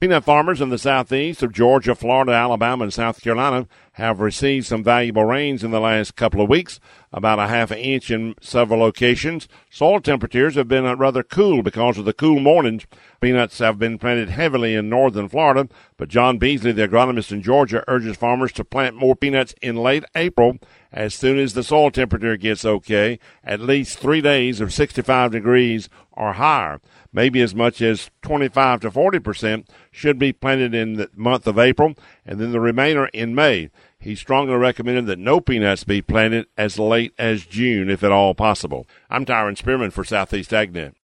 Peanut farmers in the southeast of Georgia, Florida, Alabama, and South Carolina have received some valuable rains in the last couple of weeks, about a half an inch in several locations. Soil temperatures have been rather cool because of the cool mornings. Peanuts have been planted heavily in northern Florida, but John Beasley, the agronomist in Georgia, urges farmers to plant more peanuts in late April as soon as the soil temperature gets okay, at least 3 days of 65 degrees or higher. Maybe as much as 25 to 40% should be planted in the month of April, and then the remainder in May. He strongly recommended that no peanuts be planted as late as June, if at all possible. I'm Tyron Spearman for Southeast AgNet.